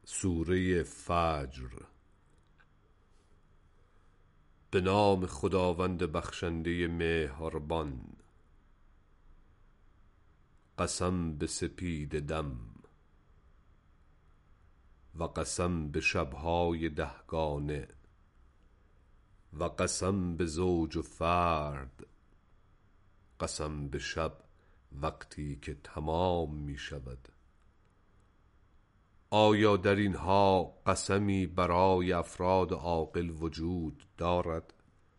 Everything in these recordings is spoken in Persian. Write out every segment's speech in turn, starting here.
سوره فجر. به نام خداوند بخشنده مهربان. قسم به سپید دم و قسم به شبهای دهگانه و قسم به زوج و فرد. قسم به شب وقتی که تمام می شود. آیا در اینها قسمی برای افراد عاقل وجود دارد؟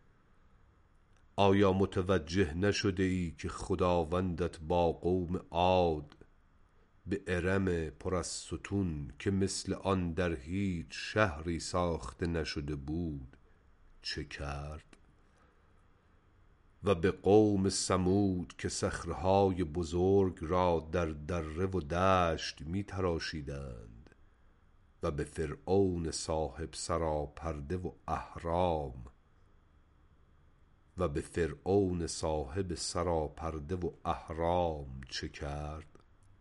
آیا متوجه نشده ای که خداوندت با قوم عاد به ارم پر از ستون که مثل آن در هیچ شهری ساخته نشده بود چه کرد؟ و به قوم ثمود که صخره‌های بزرگ را در دره و دشت می تراشیدند و به فرعون صاحب سراپرده و اهرام چه کرد؟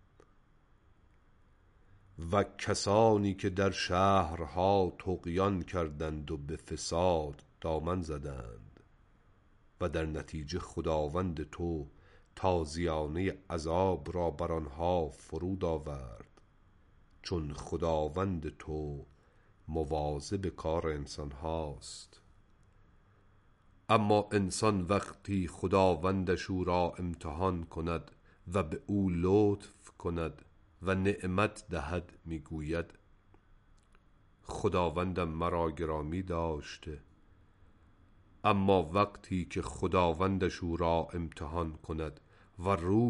و کسانی که در شهرها طغیان کردند و به فساد دامن زدند و در نتیجه خداوند تو تازیانه عذاب را بر آنها فرود آورد، چون خداوند تو مواظب کار انسان هاست. اما انسان وقتی خداوندش او را امتحان کند و به او لطف کند و نعمت دهد میگوید خداوندم مرا گرامی داشته. اما وقتی که خداوندش او را امتحان کند و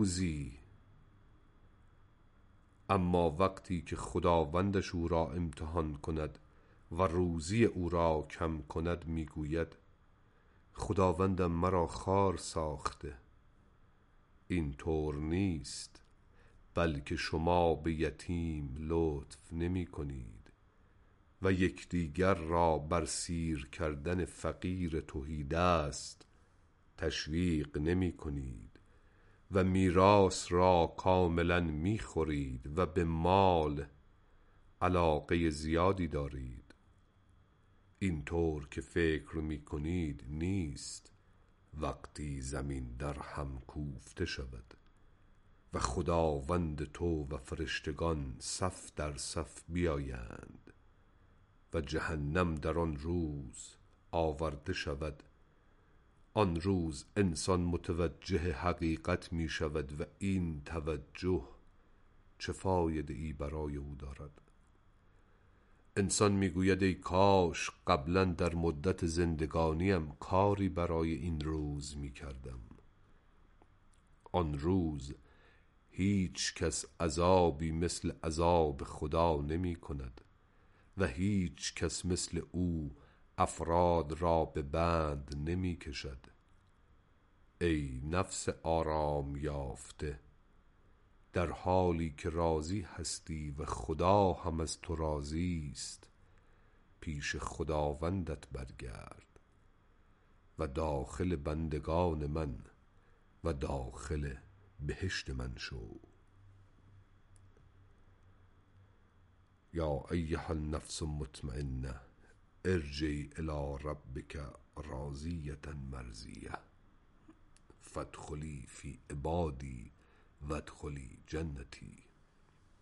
روزی او را کم کند میگوید خداوندم مرا خوار ساخته. این طور نیست، بلکه شما به یتیم لطف نمی کنید و یکدیگر را بر سیر کردن فقیر تهیدست تشویق نمی کنید و میراث را کاملا می خورید و به مال علاقه زیادی دارید. این طور که فکر می کنید نیست وقتی زمین در هم کوفته شود و خداوند تو و فرشتگان صف در صف بیایند و جهنم در آن روز آورده شود. آن روز انسان متوجه حقیقت می شود و این توجه چه فایده ای برای او دارد؟ انسان می گوید ای کاش قبلا در مدت زندگانیم کاری برای این روز می کردم. آن روز هیچ کس عذابی مثل عذاب خدا نمی کند و هیچ کس مثل او افراد را به بند نمی کشد. ای نفس آرام یافته، در حالی که راضی هستی و خدا هم از تو راضی است، پیش خداوندت برگرد و داخل بندگان من و داخل بهشت من شو. یا ایها النفس المطمئنه ارجعی الی ربک راضیة مرضیة فادخلی فی عبادی وادخلی جنتی.